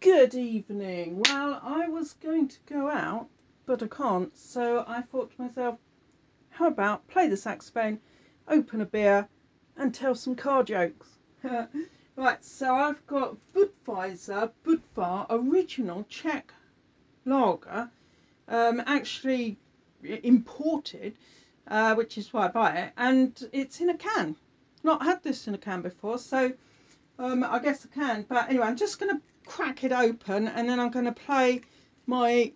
Good evening. Well, I was going to go out, but I can't, so I thought to myself, how about play the saxophone, open a beer, and tell some car jokes? Right, so I've got Budweiser Budvar Original Czech Lager, actually imported, which is why I buy it, and it's in a can. Not had this in a can before, so I guess I can. But anyway, I'm just going to crack it open, and then I'm going to play my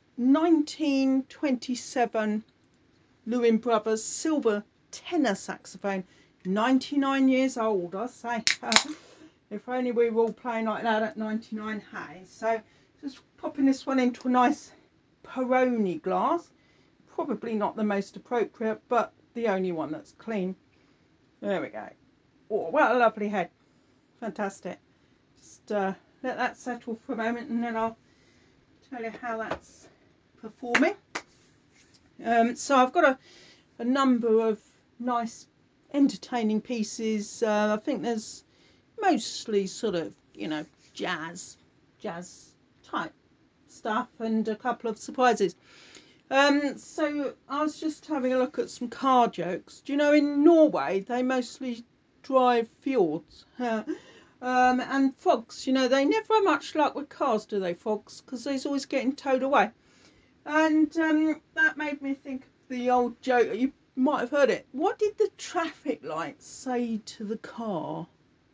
1927 Lewin Brothers silver tenor saxophone. 99 years old, I say. If only we were all playing like that at 99. Hey, so just popping this one into a nice Peroni glass. Probably not the most appropriate, but the only one that's clean. There we go. Oh, what a lovely head. Fantastic. Just let that settle for a moment, and then I'll tell you how that's performing. So I've got a number of nice entertaining pieces. I think there's mostly sort of, jazz type stuff, and a couple of surprises. So I was just having a look at some car jokes. Do you know, in Norway they mostly drive fjords. And fogs, they never have much luck with cars, do they, fogs? Because they're always getting towed away. And that made me think of the old joke. You might have heard it. What did the traffic lights say to the car?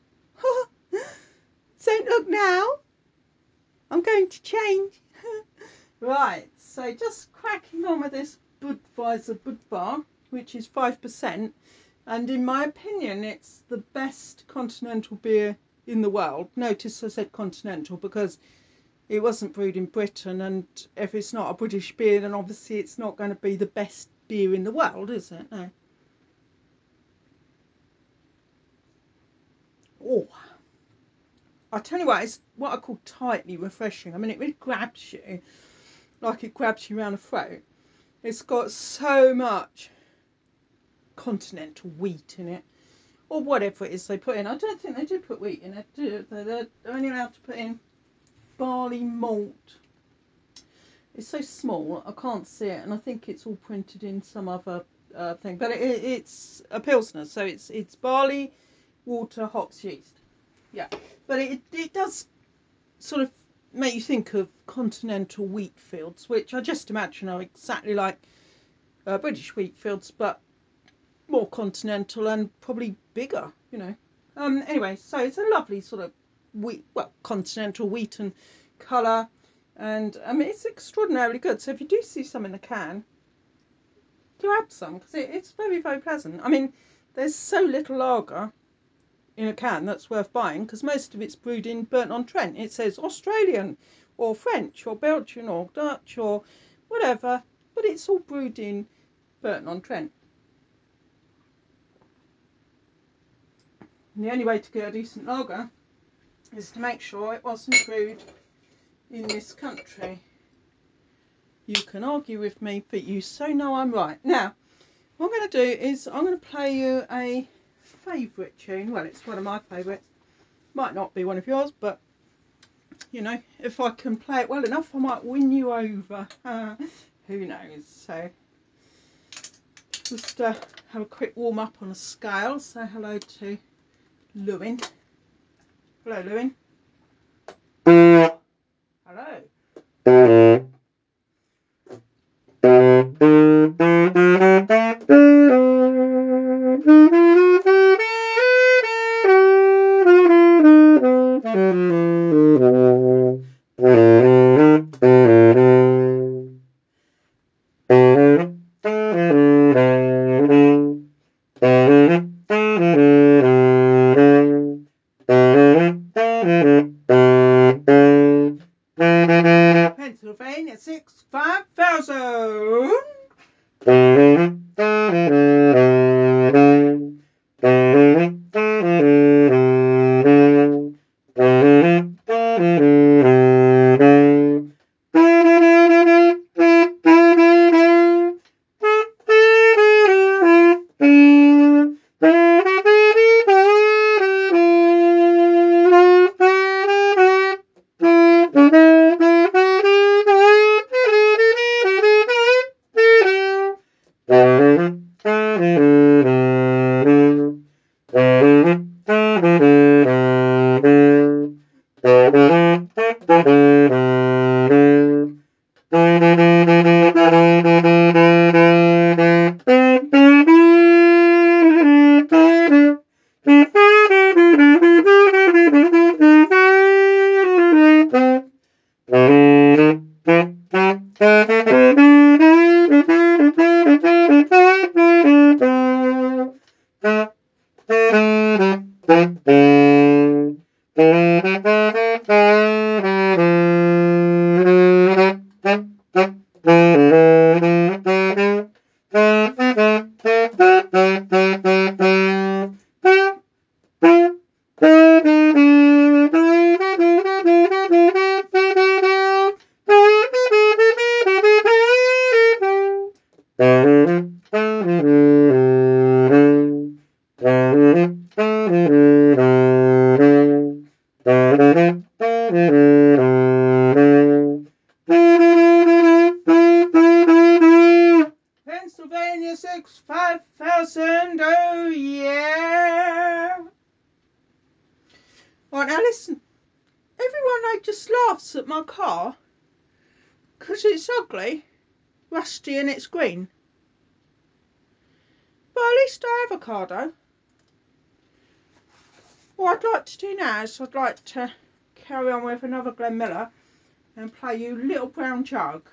Don't look now. I'm going to change. Right, so just cracking on with this Budweiser Budvar, which is 5%. And in my opinion, it's the best continental beer in the world. Notice I said continental because it wasn't brewed in Britain, and if it's not a British beer, then obviously it's not going to be the best beer in the world, is it? No. Oh, I'll tell you what, it's what I call tightly refreshing. I mean, it really grabs you, like it grabs you around the throat. It's got so much continental wheat in it, or whatever it is they put in. I don't think they do put wheat in it, do they? They're only allowed to put in barley malt. It's so small, I can't see it, and I think it's all printed in some other thing. But it's a Pilsner, so it's barley, water, hops, yeast. Yeah, but it does sort of make you think of continental wheat fields, which I just imagine are exactly like British wheat fields, but more continental and probably bigger, Anyway, so it's a lovely sort of continental wheaten colour, and I mean it's extraordinarily good. So if you do see some in the can, grab some, because it's very, very pleasant. I mean, there's so little lager in a can that's worth buying, because most of it's brewed in Burton-on-Trent. It says Australian or French or Belgian or Dutch or whatever, but it's all brewed in Burton-on-Trent. And the only way to get a decent lager is to make sure it wasn't brewed in this country. You can argue with me, but you so know I'm right. Now, what I'm going to do is I'm going to play you a favourite tune. Well, it's one of my favourites. Might not be one of yours, but, if I can play it well enough, I might win you over. Who knows? So, just have a quick warm-up on a scale. Say hello to Lewin. Hello, Lewin. Hello. Pennsylvania 5,000. Pennsylvania 5,000, oh yeah. Right, now listen, everyone just laughs at my car because it's ugly, rusty and it's green. But at least I have a car. What I'd like to do now is I'd like to carry on with another Glenn Miller and play you Little Brown Jug.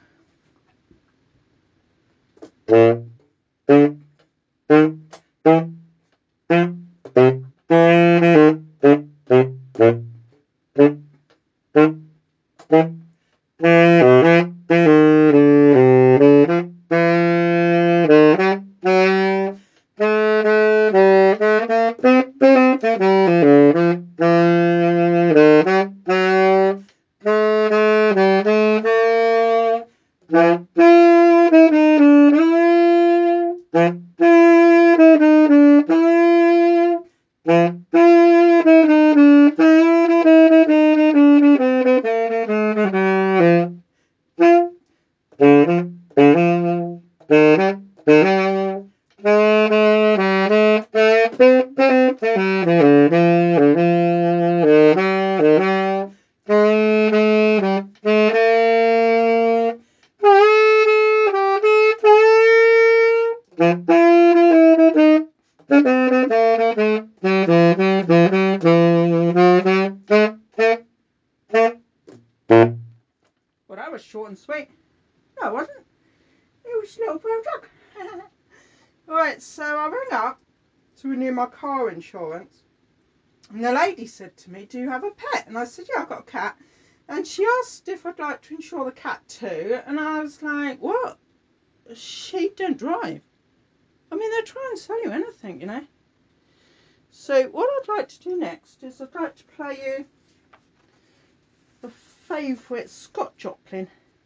Well, that was short and sweet. No, it wasn't. It was Little Brown Jug. Right, so I rang up to renew my car insurance. And the lady said to me, do you have a pet? And I said, yeah, I've got a cat. And she asked if I'd like to insure the cat too. And I was like, what? She don't drive. I mean, they'll try and sell you anything. So what I'd like to do next is I'd like to play you the favourite Scott Joplin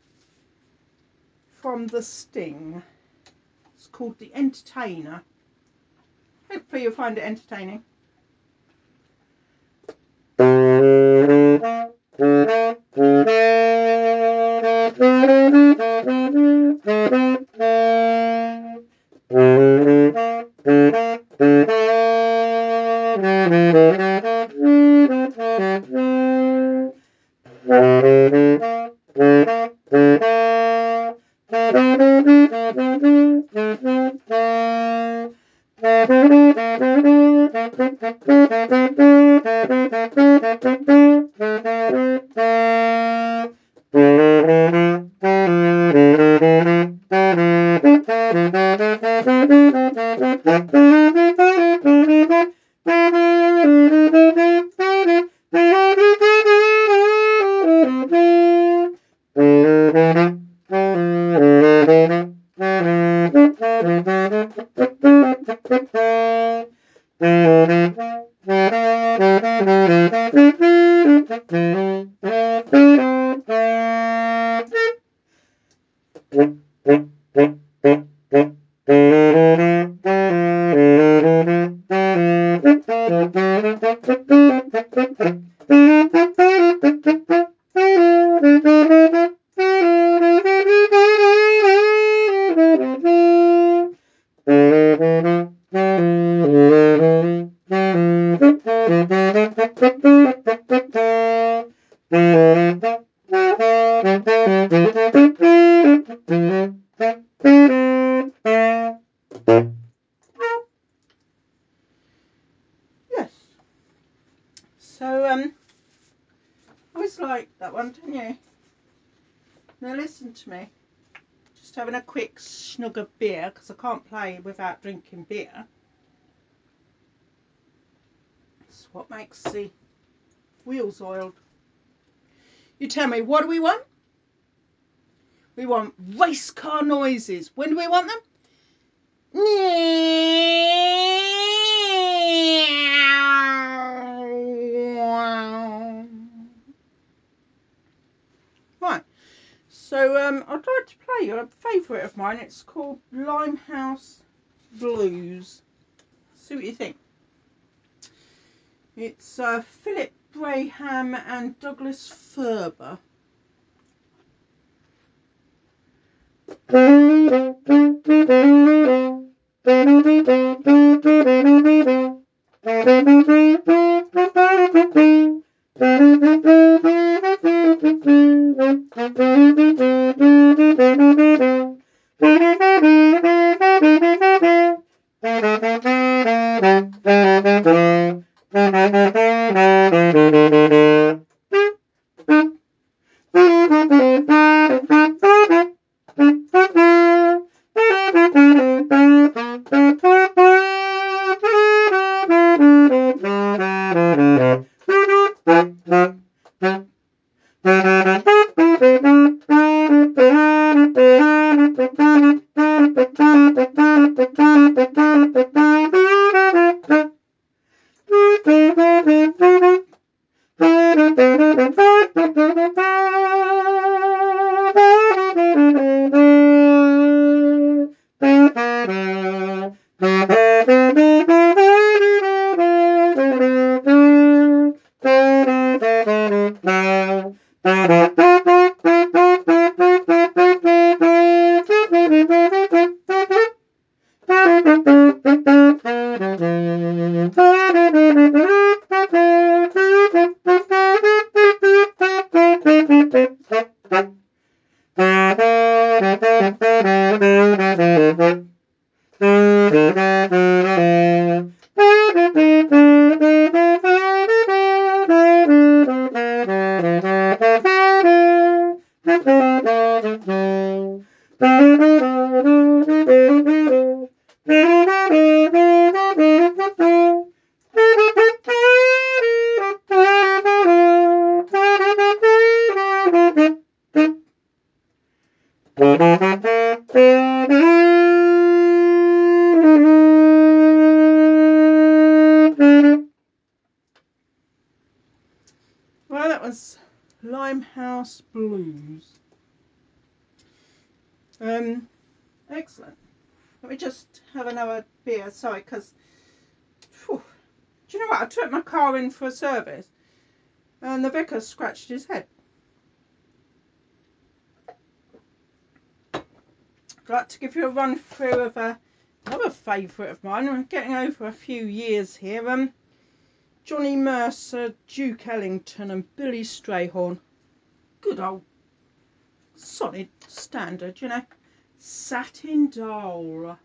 from The Sting. It's called The Entertainer. Hopefully you'll find it entertaining. Yes. So, I always liked that one, didn't you? Now listen to me. Just having a quick snug of beer, because I can't play without drinking beer. It's what makes the wheels oiled. You tell me, what do we want? We want race car noises. When do we want them? Right. So I'd like to play you a favourite of mine. It's called Limehouse Blues. See what you think. It's Philip Braham and Douglas Furber. Well, that was Limehouse Blues. Excellent. Let me just have another beer, sorry, because, do you know what? I took my car in for a service and the vicar scratched his head. I'd like to give you a run through of another favourite of mine. I'm getting over a few years here. Johnny Mercer, Duke Ellington and Billy Strayhorn. Good old solid standard, you know. Satin Doll.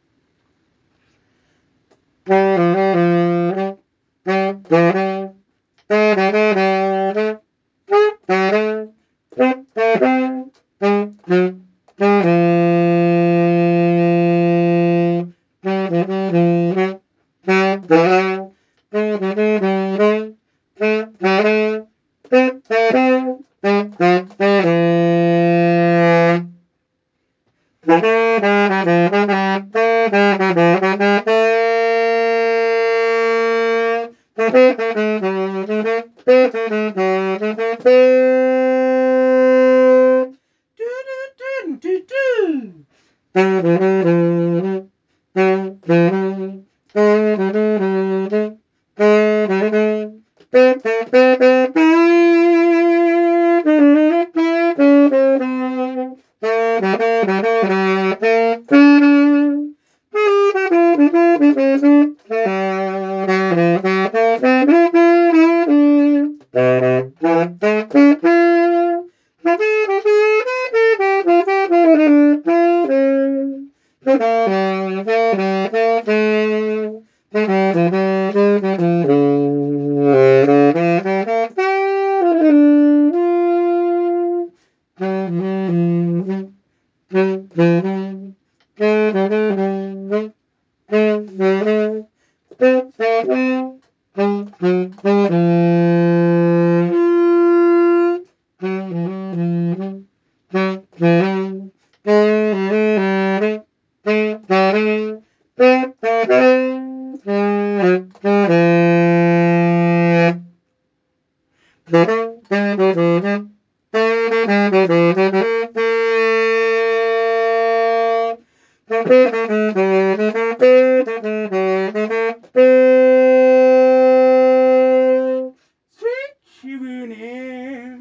Sweet Shivuni.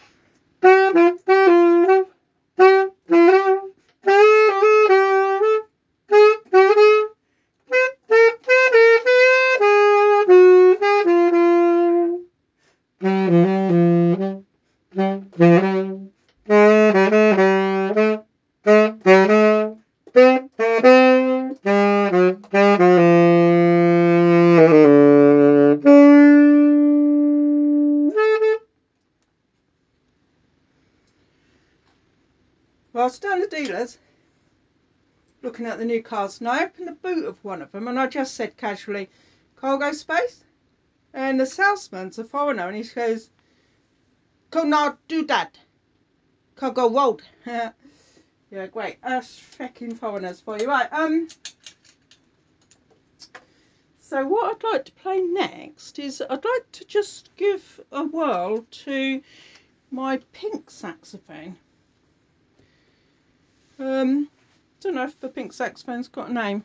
Well, I was down the dealers looking at the new cars, and I opened the boot of one of them, and I just said casually, cargo space? And the salesman's a foreigner, and he goes, "Could not do that. Cargo road." Yeah, great. That's fucking foreigners for you. Right, so what I'd like to play next is I'd like to just give a whirl to my pink saxophone. Don't know if the pink saxophone's got a name.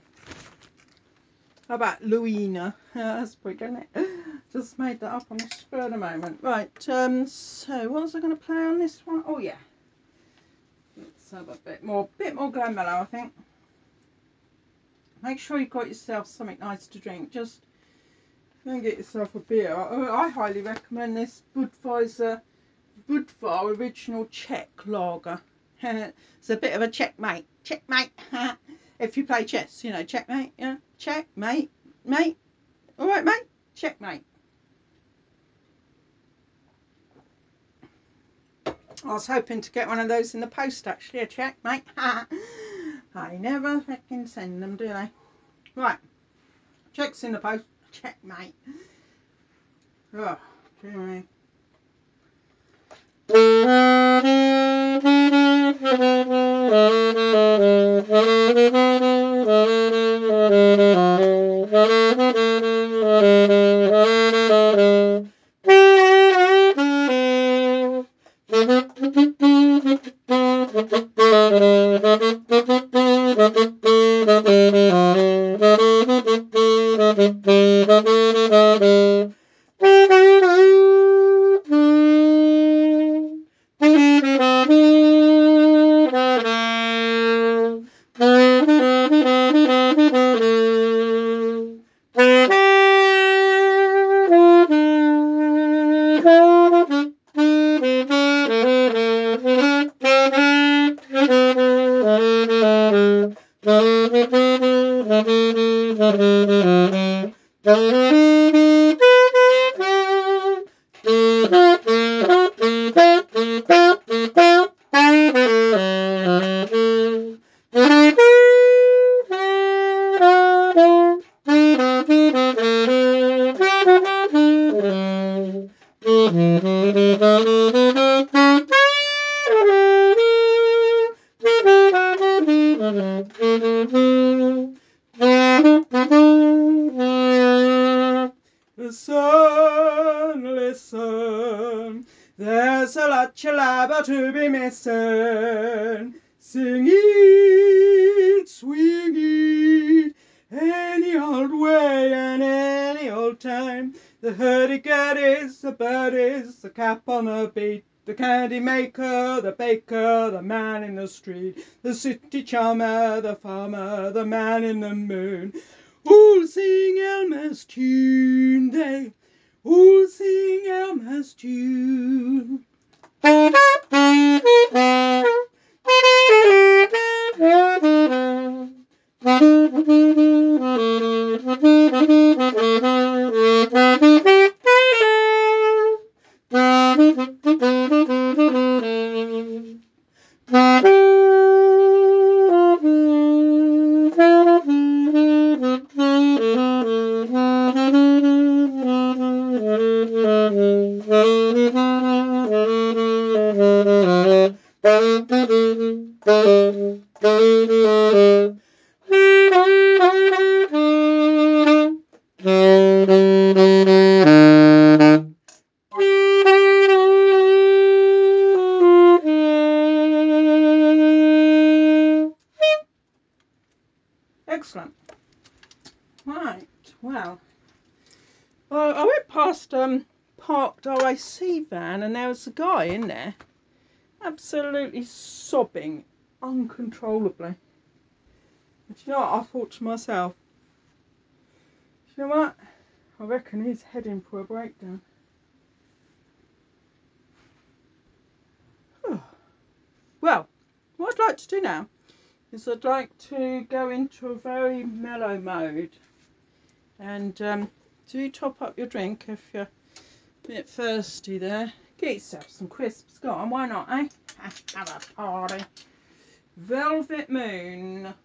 How about Louina? That's pretty good, isn't it? Just made that up on the spur of the moment. Right, so what was I going to play on this one? Oh yeah. Let's have a bit more Glenn Mellow, I think. Make sure you've got yourself something nice to drink. Just go and get yourself a beer. I highly recommend this Budweiser original Czech lager. It's a bit of a checkmate. Checkmate. If you play chess, you know, checkmate. Yeah, checkmate, mate. All right, mate. Checkmate. I was hoping to get one of those in the post, actually, a checkmate. I never fucking send them, do they? Right. Checks in the post. Checkmate. Oh, dear. Listen, there's a lot chalaba to be missing. Sing it, swing it, any old way and any old time. The hurdy-gurdy's, the birdies, the cap on the beat, the candy maker, the baker, the man in the street, the city charmer, the farmer, the man in the moon. Who'll sing Elmer's tune? They who'll sing Elmer's tune? Excellent. Right, well, I went past parked RAC van, and there was a guy in there absolutely sobbing uncontrollably. And you know what I thought to myself? You know what? I reckon he's heading for a breakdown. Well, what I'd like to do now is I'd like to go into a very mellow mode and do top up your drink if you're a bit thirsty there. Get yourself some crisps. Go on, why not, eh? Have a party. Velvet Moon.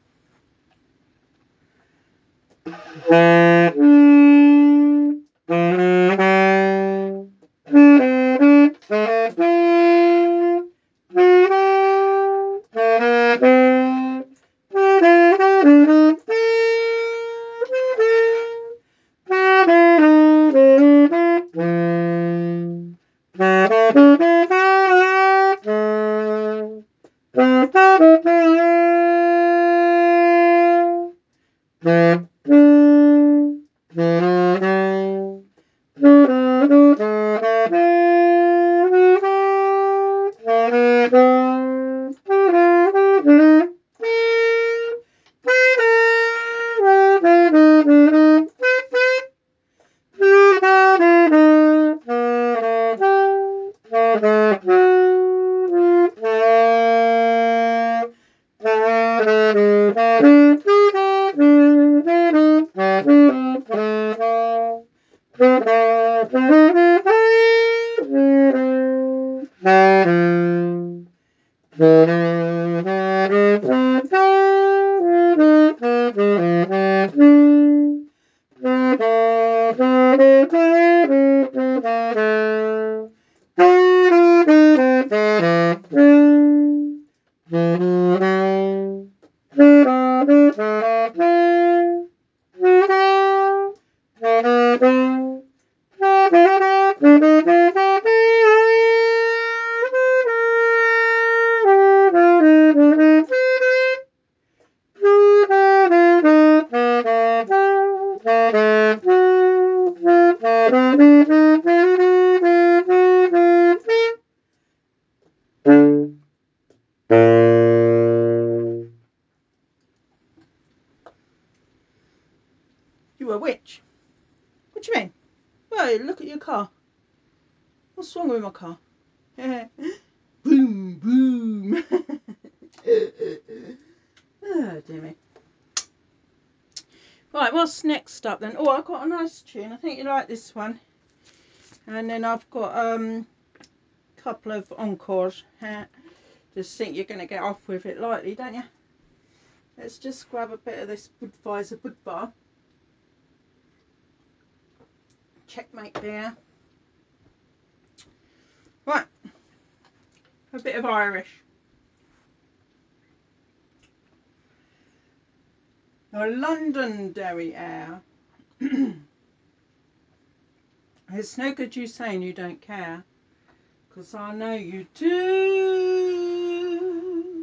You a witch? What do you mean? Well, look at your car. What's wrong with my car? Boom, boom. Oh, dear me. Right, what's next up then? Oh, I've got a nice tune. I think you like this one. And then I've got a couple of encores. Just think you're going to get off with it lightly, don't you? Let's just grab a bit of this Budweiser Budvar. Checkmate beer. Right, a bit of Irish. A Londonderry air. It's no good you saying you don't care, 'cause I know you do.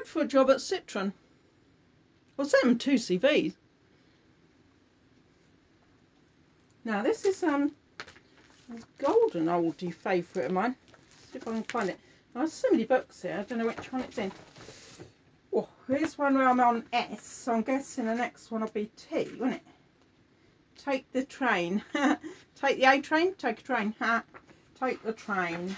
applied for a job at Citroen. I sent them 2 CVs. Now this is a golden oldie favourite of mine. Let's see if I can find it. There's so many books here, I don't know which one it's in. Oh, here's one where I'm on S, so I'm guessing the next one will be T, won't it? Take the train. Take the A train, take a train. Take the train.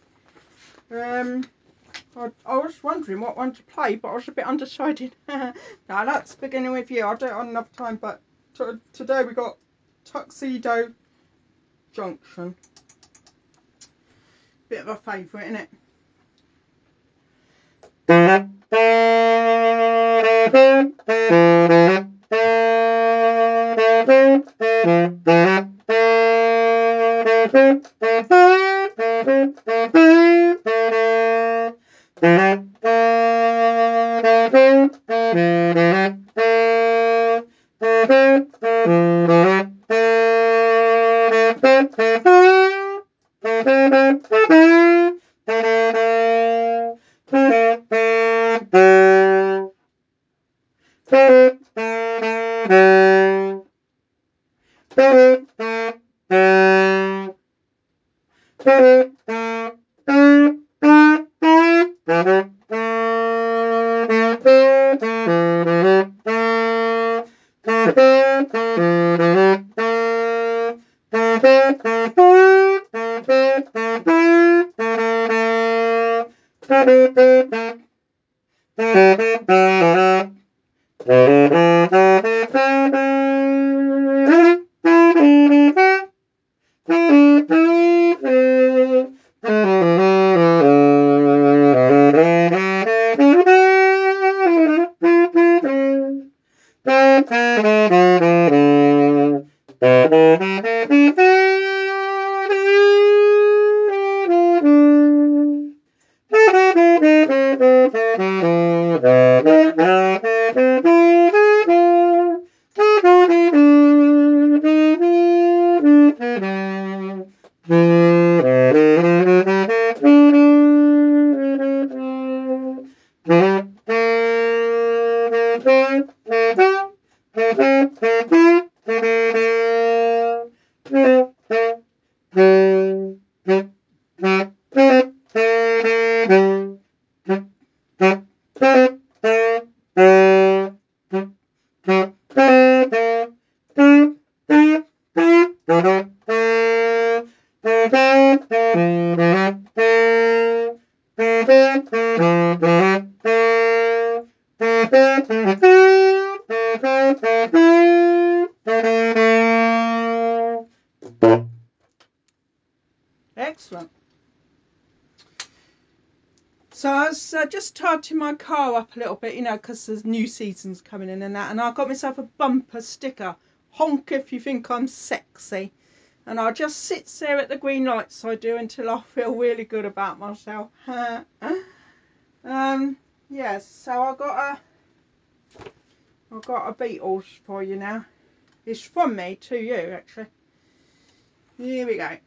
I was wondering what one to play, but I was a bit undecided. Now that's beginning with you. I'll do it on another time, but today we got Tuxedo Junction. Bit of a favourite, isn't it? Excellent. So I was just tidying my car up a little bit, you know, because there's new seasons coming in and that, and I got myself a bumper sticker. Honk if you think I'm sexy. And I just sit there at the green lights, I do, until I feel really good about myself. Yes, so I got a Beatles for you now. It's from me to you, actually. Here we go.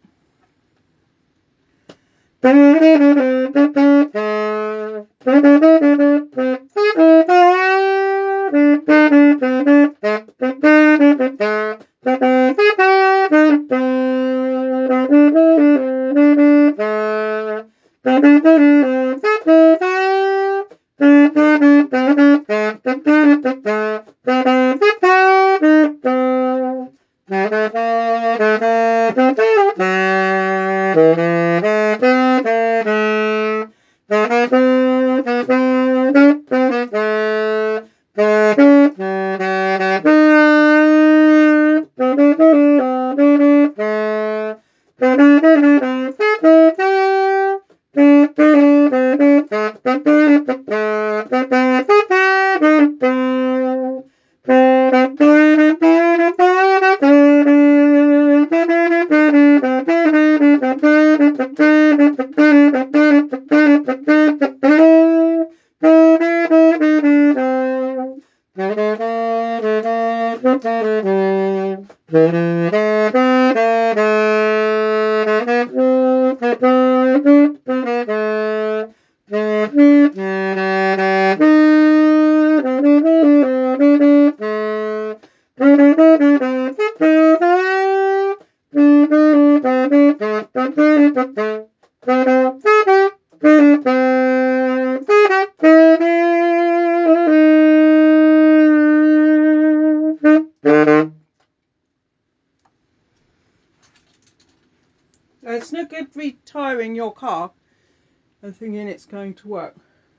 It's no good retiring your car and thinking it's going to work.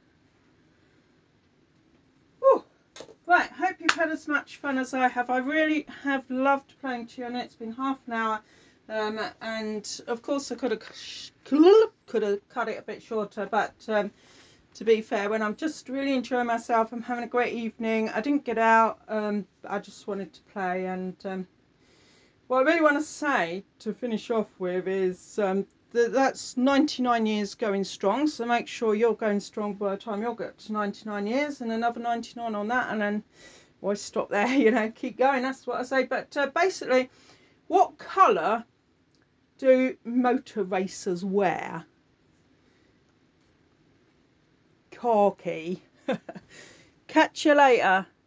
Whew. Right, hope you've had as much fun as I have. I really have loved playing Tune. It's been half an hour, and of course I could have cut it a bit shorter, but to be fair, when I'm just really enjoying myself, I'm having a great evening. I didn't get out, I just wanted to play, and what I really want to say to finish off with is that's 99 years going strong, so make sure you're going strong by the time you'll get to 99 years, and another 99 on that, and then why stop there, you know, keep going, that's what I say. But basically, what colour do motor racers wear? Khaki. Catch you later.